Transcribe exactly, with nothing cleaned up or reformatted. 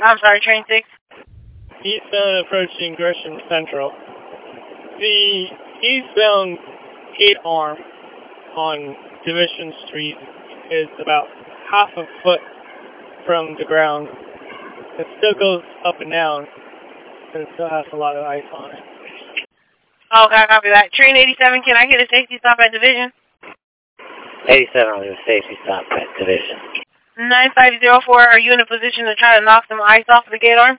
I'm sorry, train six. Eastbound approaching Gresham Central. The eastbound gate arm on Division Street is about half a foot from the ground. It still goes up and down, and it still has a lot of ice on it. Okay, I copy that. Train eighty-seven, can I get a safety stop at Division? eighty-seven on the safety stop at Division. nine five zero four, are you in a position to try to knock some ice off the gate arm?